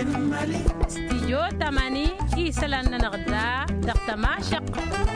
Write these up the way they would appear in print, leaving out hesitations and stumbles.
استديو تماني إيسلان نغدا دقتماشق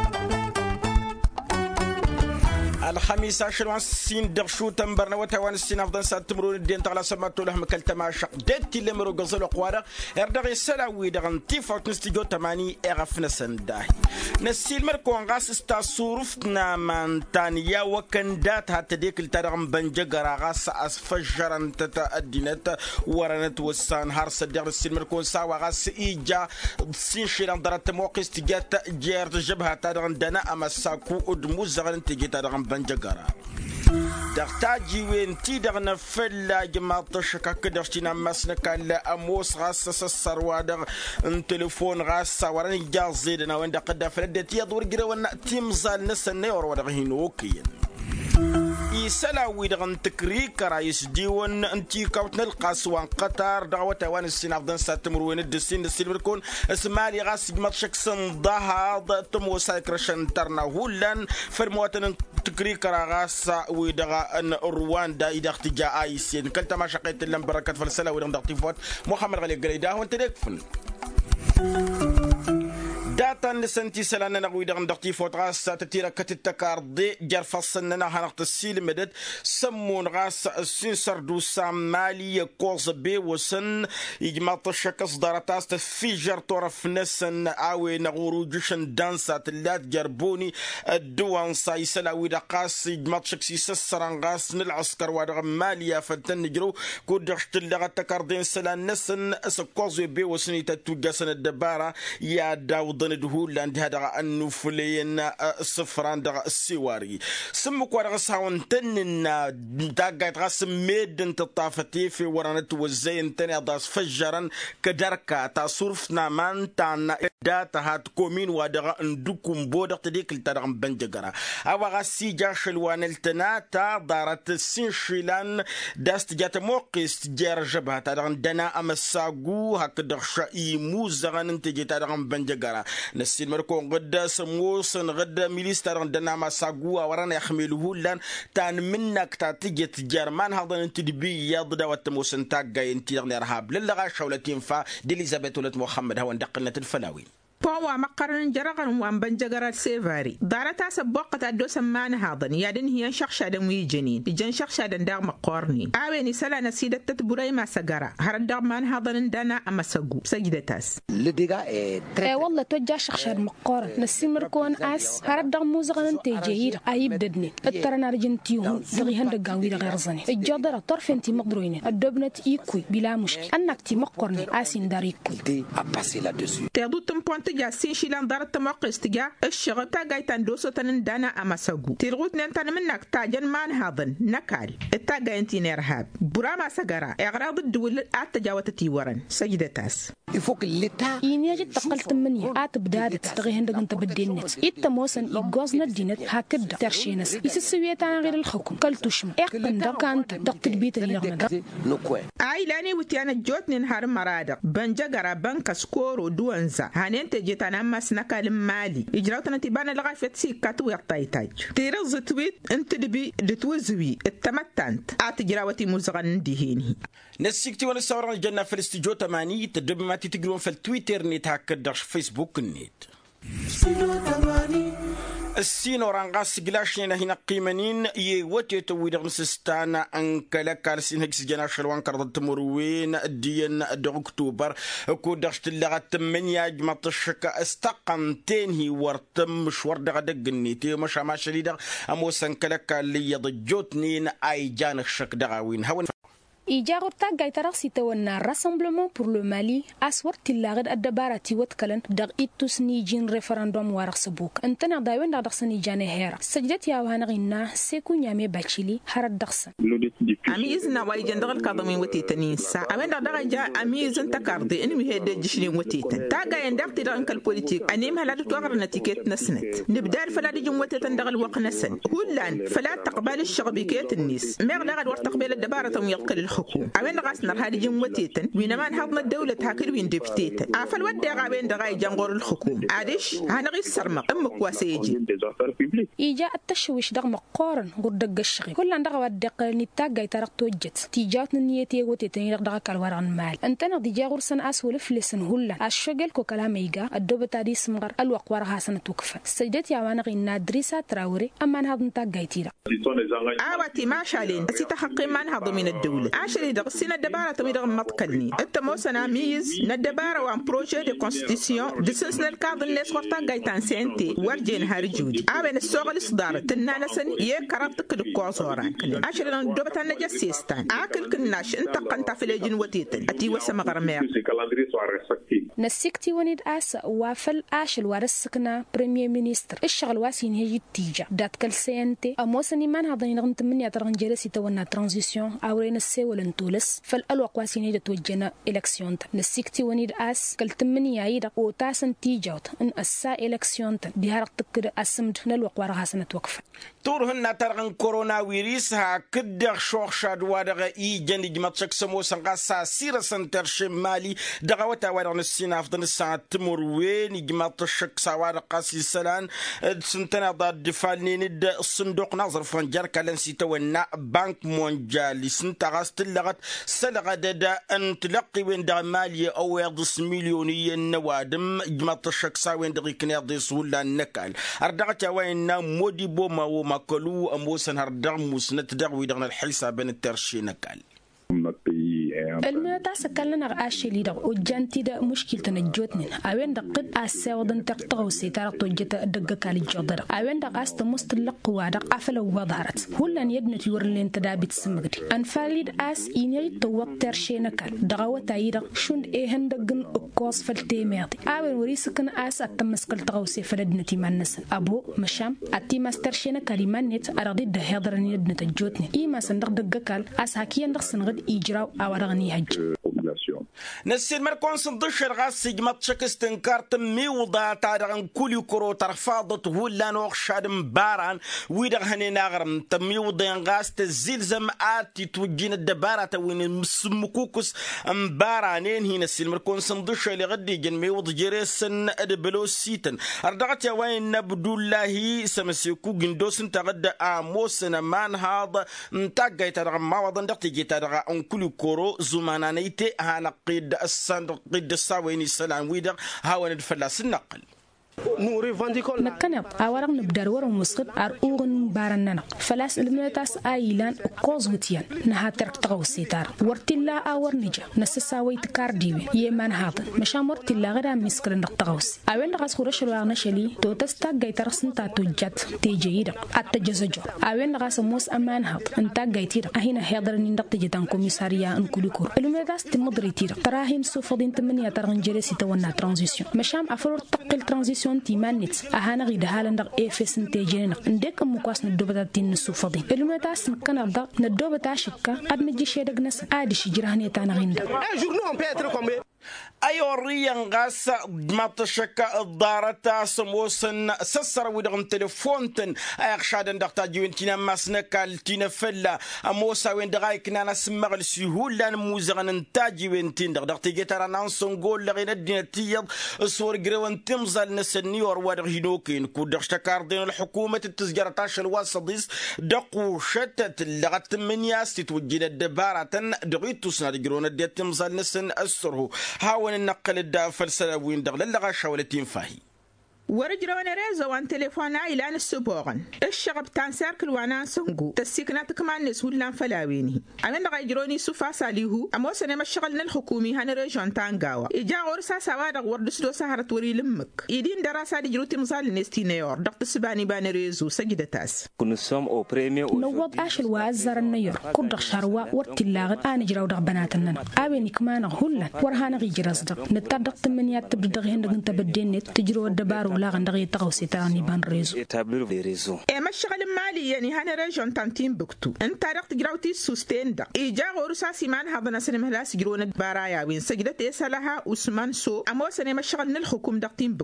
الخميس 20 دغشو تنبرنا وتوان السين افضل سات تمرون الدين تغلا سماتو لهم كلتما شق دتي لمرو غزل قوارا اردغي سلاوي دغن تيفوت نستيجو تماني اغفنا سنداهي نسيل مركون غاس استا صورفتنا من تانيا وكندات هتديك الترغم بنجغرا غاس اسفجرن تتأدينت ورنت وسان هار صدق السيل مركون ساوا غاس ايجا سين شيران درت موقس تجات جير جبهه ترغن دنا امساكو ادموز غن تجي ترغم بنجغرا دغتاجي وين تي دغنا فلا جما تشكا كدرتينا مسنكا لا اموس غاس السروا دغ تليفون غاس وراني جا زيدنا وين دقدا فلدتي يدور غير ونا تيمزال نسني ور ودغ هينوكين يسلاوي دغن تكريك رايس ديون انتي كوتنا القاسوان قطر دعوة وان السين افضل ساتمر وين الدسين السين بيكون اسمالي غاس ماتشك صندها تمو سايكرشن ترنا هولان فرمواتن تكريك راغاس ويدغا ان رواندا اذا اختجاء ايسين كلتا ما شقيت لهم بركات فلسلا ودغن دغتيفوت محمد غالي قريدا وانت ديكفن داتا نسنتي سلانا نغوي دغن دغتي فوتغاس تتيرا كتتكار دي جرفصنا هنقت السيل مدد سمون غاس سنسر دوسا مالي كوز بي وسن يجمع طشك صدارتاس تفجر طرف نسن اوي نغورو جوشن دانسا تلات جربوني الدوان سايسلا ويدقاس يجمع طشك سيسسران غاس نالعسكر ودغ ماليا فتن نجرو كودغشت اللغة تكاردين سلان نسن اسكوز بي وسن يتتوجسن الدبارة يا داود ندهول عند هذا النفلين صفران دغ السواري سمك ورغ ساون تنن داغات غاس ميدن تطافتي في ورانت وزين تاني داس فجرا كدركا تصرفنا من تان داتا هات كومين ودغ ندكم بودغ تديك التدغ بنجغرا او غاسي جاشلوان التناتا دارت سينشيلان داست جات موقس جار جبهه تدغ دنا امساغو هك دغ ايمو زغن انت جيت تدغ بنجغرا نسيل مركون غدا سموسن غدا ميليستر عندنا ما ساغوا ورانا يحملوه لان تان منك تاتيجي جرمان هذا انت دبي يضد وتموسن تاغا انت ارهاب للغا شولتين فا ديليزابيث ولد محمد هو دقلنا الفلاوي بوا مقرن جرغن وان بنجغرات سيفاري دارتا سبوقت ادو سمان هاضن يادن هي شخشادن ويجنين جن شخشادن داغ مقورني اويني سلا نسيدت تتبوري ما سغرا هر داغ مان هاضن دانا اما سغو سجدتاس لديغا والله توجا شخشاد مقور نسيمركون اس هر داغ موزغن تيجير ايب ددني الترنا رجنتيهم دغي هند غاوي غير زني الجدر طرف انت مقدروين الدبنت ايكوي بلا مشكل انك تي مقورني اسين داريكوي دي اباسي لا دسو تيدو تمبونت تجا سينشيلان دارت موقس تجا الشغل تاغاي تندوسو تنن دانا اماسغو تيرغوت ننتن منك تاجن مان هاضن نكال التاغاي انتي نرهاب براما سغرا اغراض الدول اتجاوتتي ورن سجدتاس يفوق لتا ينيجي تقلت مني اتبدادت تغي هندق انت بدينت التموسن يغوزنا دينت هكذا ترشينس يسسويتان غير الحكم كلتوشم اقن دكانت دقت بيت اللي نكوي عيلاني وتيانا جوتنين هار مرادق بنجغرا بنك سكورو دوانزا هانين تجيتانا مسنكا المالي اجراوتنا تبانا لغاية سيكاتو يقطايتاج تيرز تويت انت دبي دتوزوي التمتنت اتجراوتي مزغن ديهيني نسيكتي وانا صورنا الجنة في الاستجو 8 تدب ما تقرون في التويتر نيت هكذا فيسبوك نيت السين ورانغاس جلاشين هنا قيمانين يوتي تويدغ نسستانا انكلا كالسين هكس جناش الوان كرد تمروين الدين دغ اكتوبر كودغشت اللغة تمنيا جمع الشكا استقمتين هي ورتم مشوار دغ دقنيتي مشا ما شريدغ اموسن كلا كالي يضجوتنين اي جان الشك دغاوين هون إيجاغور تاغاي ترغسي تونا راسمبلمون بور لو مالي أسور تلاغد الدبارة وتكلن دغ إتوس نيجين ريفراندوم ورغسبوك انتنا دايوين دغسني جاني هيرا سجدت يا وهنغينا سيكو نيامي باتشيلي هرد دغسن أميزنا وايجن دغل كاظمين وتيتنين سا أمين دغ جا أميزن تكاردي إنمي هيدا جشلين وتيتن تاغاي ندغتي دغنك البوليتيك أنيم هلا توغر نتيكيت نسنت نبدال فلا دي جموتتن دغل وق نسن هولان فلا تقبل الشغبيكيت النيس ميغ دغل ورتقبل الدبارة ويقل الحكومة أوين غاسنا هذه جموتيتن وينما نحضنا الدولة هاكل وين دبتيتن عفل ودي غابين دغاي جنغور الحكومة عادش هنغي السرمق أمك واسيجي إيجا التشويش دغ مقارن قد الشغي كل عندك ودق نتاج يترق توجت تيجات نيتي وتتني دغ كالوران مال أنت نضي جاغور سن أسول فلسن هلا الشغل كو كلام إيجا الدوبة تادي سمغر الوقوار حسنة توقف سيدتي عوانا غينا دريسة تراوري أما نهض نتاج يتيرا آواتي ما شالين أسي تحقي ما نهض من الدولة عشري دغ سنة دبارة تمي دغ مطكلني التموسنا ميز ندبارة وان بروجي دي كونستيسيون دي سنسنا الكاظ الناس ورطا غايتان سينتي ورجين هارجودي آوين السوغ الإصدار تنانا سن يكرابتك الكوزوران عشري دغ دوبة نجاسيستان آكل كناش انتقنتا في لجن وتيتن أتي وسم غرمير نسيكتي ونيد آسا وافل آشل وارسكنا بريمير مينيستر الشغل واسين هي تيجا دات كل سينتي أموسني من هذا نغنت من يترغن جلسي تونا ترانزيسيون أورين السيول انتولس فالألوق واسين هي توجنا إلكسيون نسيكتي ونيد آس كل تمني يعيدا وتاسن تيجاوت إن أسا إلكسيون بهارق تكر أسمد نلوق وارها سنة وقف تورهن ترغن كورونا ويريس ها كدغ شوخ شادوا دغ إي جندي جمتشك سمو سنغاسا سيرا سنتر شمالي دغوتا وارغن السيناف دن الساعة تمر وين جمتشك سوار قاسي سلان سنتنا ضد دفالني ند الصندوق نظر فنجر كالنسي تونا بنك مونجالي سنتغاس تلغت سلغت دا أن تلقي وين دا مالية أو يغضس مليونية نوادم جمتشك ساوين دغي كنيضيس ولا نكال أردغتا وين مودي بوما وماكلو أموسن هردغ موسنت دغوي دغن الحيسة بين الترشي نكال المنطقة سكالنا نغاشي ليدغ وجانتي دا مشكلة تنجوتنين أوين دا قد أساودن تقطغو سيتارق توجيت دقا كالي جودر أوين دا قاست مستلق وادق أفلو وظهرت هلان يدنت يورلين تدابت سمغدي أنفاليد أس إنيري توق ترشينكال دغاوة تايدغ شون إيهن دقن أكوص فالتيمياتي أوين وريسكن أس أتمسكال تغوسي فلدنتي مانسن أبو مشام أتي ماسترشينكالي مانيت أرغدي دا هيضرن يدنت جوتنين إيما سندق دقا كال أس هاكيان دغ سنغد إجراو أورغني هج نسير مركون صندوشر غاس جمت شكستن كارتم ميوضا تارغن كولي كرو ترفاضت ولا نوخشاد مباران ويدغ هني ناغرم تميوضا غاس تزلزم آتي توجين الدبارة وين مسمكوكس مبارانين هنا نسير مركون صندوشر لغدي جن ميوض جريسن أدبلو سيتن أردغت وين نبدو الله سمسيكو جندوسن تغدى آموسن مان هذا متاقاي تارغم ما وضن دقتي جي تارغا كولي كرو زمانانيتي هانا قيد الصندوق قيد الساويني السلام ويدغ هاوان الفلاس النقل نكنا أورق نبدر ورم مسقط أرؤون بارننا فلاس المنتاس آيلان قوزوتيان نها ترك تغوسيتار ورتلا أور نجا نسساوي تكارديوي يمان هذا مشان ورتلا غدا مسكر نقطغوس أوين غاس خورش الواغنا شلي تو تستا جايتر سنتا توجات تيجيدا التجزجو أوين غاس موس أمان هذا انتا جايتير أهنا هيدرني نقطجتان كوميساريا انكوليكور المنتاس تمدريتير تراهن سوفدين تمنيا ترنجريسي تونا ترانزيسيون مشام أفرور تقل ترانزيسيون تيمانيت أهانا غيد هالندق إفس نتاجينا نديك مقاس ندوبة تين السوفضي المتاس نكنا الضغط ندوبة شبكة قد نجي شيء ناس عادي شجرهني تانا غيندا أيوريان غاس ماتشكا الدارتا سموسن سسر ودغم تليفونتن أيخشادن دقتا جوينتينا ماسنكا التينا فلا أموسا وين دغايك نانا سمغ السيهولان موزغن انتاجي وينتين دقتا جيتارا نانسون قول لغينا الدين تيض صور قروان تمزل نسنيور ودغينوكين كودغشتكار دين الحكومة التزجرتاش الواسطيس دقو شتت لغت من ياستي توجد الدبارة دغيتو سناد قرون الدين تمزل نسن أسره هاون النقل الدافل سلاوين دغل اللغة شاولتين فاهي ورجل وانا ريزا وان تليفونا إلى السبوغن الشغب تانسار كل وانا سنقو تسيكنات كمان نسول لان فلاويني أمين لغا يجروني سوفا ساليهو أمو سنما الشغلنا الحكومي هانا ريجون تانقاوا إجا غورسا سوادق وردسلو سهرة وري لمك إدين دراسة دي جروتي مصال نستينيور دقت سباني بان ريزو سجد تاس نوض آش الوازر النيور كردق شاروا ورتلاغت آن جراو دق بناتنا آويني كمان غهولا ورهانا غي جرازدق نتادق تمنيات تبدغ هندق انت بدين تجرو الدبارو لا غندغي تغوسي تاني بان ريزو اما الشغل المالي يعني هانا ريجون تانتين بكتو انت رقت جراوتي سوستين دا ايجا غورسا سيمان هذا نسن مهلاس جرون برايا وين سجدت اسالها عثمان سو اما سنه الشغل الحكوم دقتين بكتو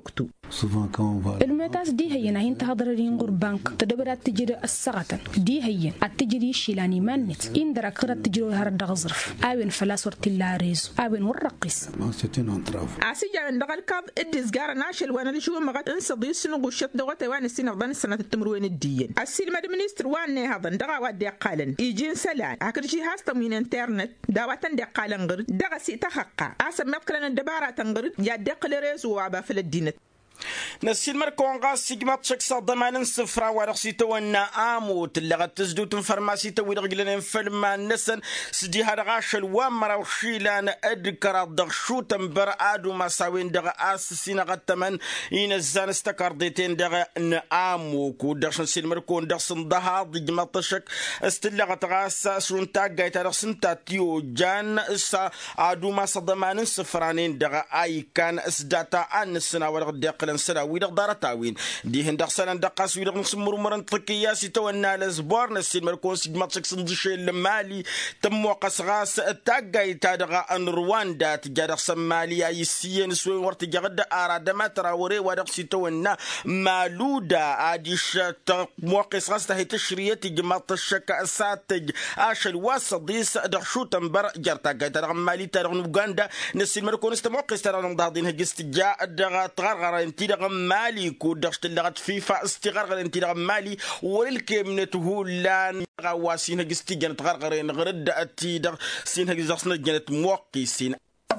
المتاس دي هي نهين تهضرين بنك تدبرات تجري السغتن دي هي التجري شيلاني مانت إن دركرة تجري هرد غزرف أبن فلاس ورتلا ريز أبن ورقص عسيجا عند الكاب الدزجار ناشل وانا اللي شو مغات انصدي سنو غشت دوغت وان السنه ضن السنه التمروين الدين السيل مد مينستر وان هذا دغا ودي قالن يجين سلان اكرشي هاستا من انترنت داواتن دي قالن غير دغا سي تحقق اسم مكلن الدبارة تنغر يا دقل ريز وابا في الدين نسيل مركون غاس سيجمات شكسا ضمان صفرا ورقسيتو وانا آمو تلغا تزدوت فرماسيتو ويرغلين فلما نسن سدي هاد غاشل وامرا وشيلان ادكرا دغشو تنبر ادو مساوين دغا اسسين غتمن ينزان استكارديتين دغا نآمو كو دغشن سيل مركون دغسن ضها ضجمات شك استلغا تغاس سونتا غايتا دغسن تاتيو جان اسا ادو مسا ضمان صفرانين دغا اي كان اسداتا انسنا ورغ لنسنا ويدق دار تاوين دي هندق سنة دقاس ويدق نسمر مرن تركيا سيتونا لزبار نسين مركون سيجمات شكسن دشي المالي تم وقس غاس تاقاي تادغا ان رواندا تجادق سماليا يسيين سوين ورت جغد آرادما تراوري ودق سيتونا مالودا عاديش موقس غاس تهي تشرية تجمات الشكا اساتج اشل واسديس دخشو تنبر جرتاقاي تادغا مالي تادغ نوغاندا نسين مركون استموقس تادغ دادين هجست جاء دغا تغرغر انتي مالي كو دغشت لغت فيفا استغرغر انتي مالي والكمنته لان غواسين هجستي جنت غرغرين غرد اتي دغ سين هجزنا جنت موقسين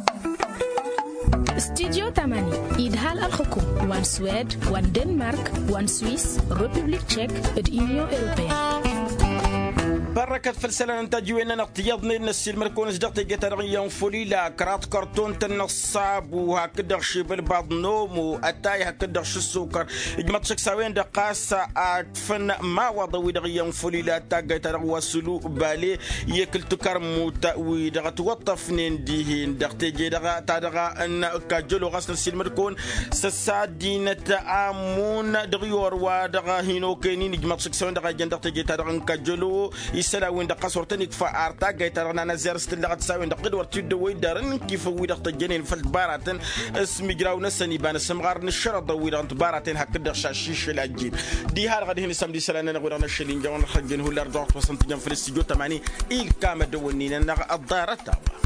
استديو 8 إدهال الخكو وان سويد وان دنمارك وان سويس ريبوبليك تشيك اليونيون أوروبية بركة فلسلة نتاجوين نقتيضني نسيل مركونس دقتي جترغيون فولي لا كرات كرتون تنصاب وهكذا شيب البعض نوم واتاي هكذا السكر جمت شكساوين دقاس اتفن ما وضوي دغيون فولي لا تاجي ترغوا سلو بالي يكل تكرمو تاوي دغ توطفنين ديهين دقتي جي دغ تادغا ان كاجلو غاس نسيل مركون سسادين تامون دغيور ودغ هينو كينين جمت شكساوين دغ جندقتي جي تادغ كاجلو سلا وين دقة صورتني كفا أرتا جيت أنا نزار استلقت ساوين دقة ورتيد ويدارن كيف ويدق تجنين فلت باراتن اسم جراو نسني بان سمغار نشرط ويدق باراتن هكذا شاشيش الأجيب دي هار غادي هني سامدي سلنا نقول أنا شلين جوان خرجين هو الأرض وصلت جنب في الاستديو 80 إل كام دونينا نغ الضارة تاوا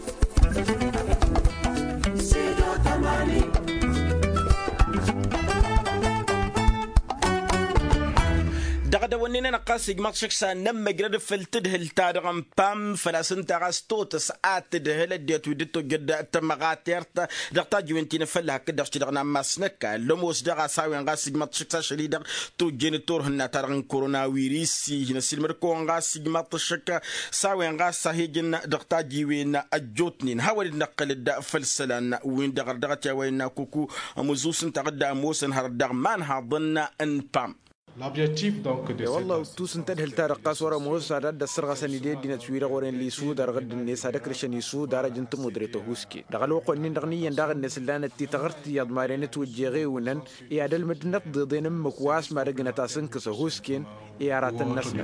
دغدا ونينا نقاس جماعة شخصا نم جرد فلتدهل تارغم بام فلاسن تغاستوتس آتدهل ديت وديتو جد تمغاتيرت دغتا جوينتين فلها كدغش تدغنا ماسنكا لوموس دغا ساوين غاس جماعة شخصا شريدغ تو جينيتور هنا تارغن كورونا ويريسي هنا سيلمركو غاس جماعة شخصا ساوين غاس ساهيجن دغتا جيوين الجوتنين هاول نقل الدا فلسلان وين دغر دغتا وين كوكو مزوسن تغدا موسن هردغ مان هاضن ان بام L'objectif donc de والله توسن تدهل تارقاس ورا موسى رد السرغة سندي دينا تشويرا ورين لي سو دار غد الناس هذا كريشن يسو دار جنت مدرته هوسكي دغلو قنين دغنيا داغ الناس اللي تي تغرت ياد مارين توجيغي ونن يا دل مدنت ضدين مكواس ما رجنا تاسن كسهوسكين يا رات الناس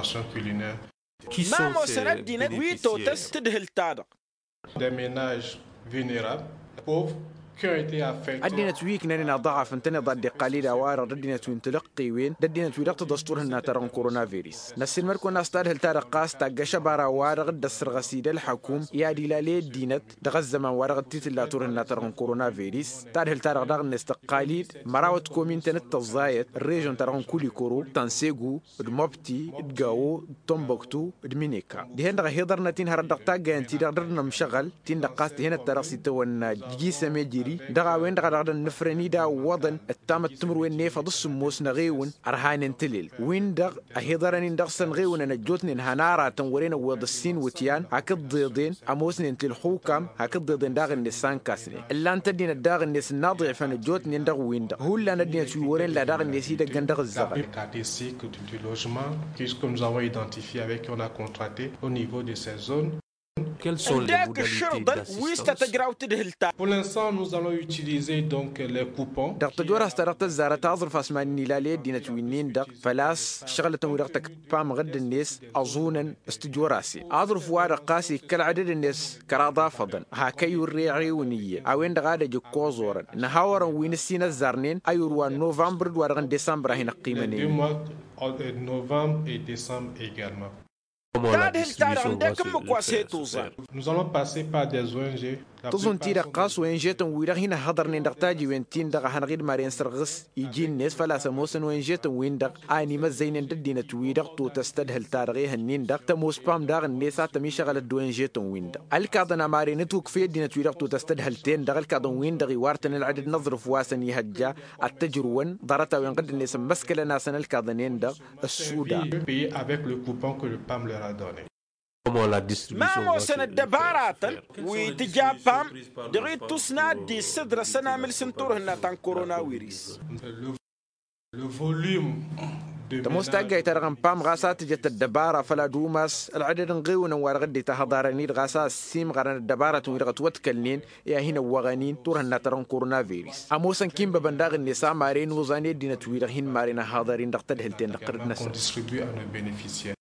ما موسى دينا ويتو تستدهل تارق des ménages vulnérables pauvres أدينا تويك نرينا ضعف انتنا ضد قليل أوار ردنا توين تلقي وين ردنا توين رقت دستور هنا ترى كورونا فيروس نسيل مركو ناس تاره التارقاس تاجش برا وارغ دسر غسيل الحكوم يا دلالي دينت دغز زمان وارغ تيتلا تور هنا ترى كورونا فيروس تاره التارق دغ نستقاليد مراوت كومين تنت تزايد الريجون ترى كولي كورو تنسيغو المبتي الجاو تومبكتو المينيكا دي هنا هيدر نتين هردق تاجا انتي دغرنا مشغل تين دقاس هنا التراسي تونا جيس ميجري دغا وين دغا نفرني دا وضن التام التمر وين نيفا ضس موس نغيون ارهان تليل وين دغ اهيدرني دغسن غيون نجوتني هنارا تنورين وضسين وتيان هكد ضيضين اموسن انت الحكام هكد ضيضين داغ النسان كاسني الا انت دين داغ الناس ناضع فنجوتني دغ وين دغ هو لا ندين تورين لا داغ الناس دغ دغ الزغل caractéristiques du logement que nous avons identifié avec on a contracté au niveau de ces zones Quels sont les modalités d'assistance? Pour l'instant, nous allons utiliser donc les coupons. دقت جورا استرقت الزارة تعذر فاسمان نيلالي دينة وينين دق فلاس شغلة ورقتك بام غد الناس أظونا استجوراسي عذر فوار قاسي كالعدد الناس كراضا فضن هاكي الريعي ونية أوين دغادة جو زورا نهاورا وين السينة الزارنين أيوروا نوفمبر وارغن ديسمبر هنا قيمانين. Novembre et décembre également. Nous allons passer par des ONG. تظن تيرا قاس وين جيتن ويرا هنا هضرني نحتاج وين تين دغ هنغير مارين سرغس يجي الناس فلا سموسن وين جيتن وين دغ اني مزين ددينا تويرا تو تستدهل تارغي هنين دغ تموس بام دغ الناس تمي شغل دوين جيتن وين دغ الكادنا مارين تو كفي دينا تويرا تو تستدهل تين دغ الكادن وين دغ وارتن العدد نظرف واسن يهجا التجرون ضرتا وين قد الناس مسكله ناسن الكادنين دغ السودا avec le coupon que le PAM leur a donné. ما موسن الدبارات ويتجابام دغيت تسنا دي صدر سنة من سنتور هنا تان كورونا ويريس. Le volume تمستقى ترغم بام غاسات جت الدبارة فلا دوماس العدد نغيونا وارغدي تهضارني غاسات سيم غران الدبارة ويرغت وتكلنين يا هنا وغانين تورهنا ترون كورونا فيروس اموسن كيم ببنداغ النساء مارين وزاني دينا تويرغ هين مارين هاضرين دقتد هلتين دقردنا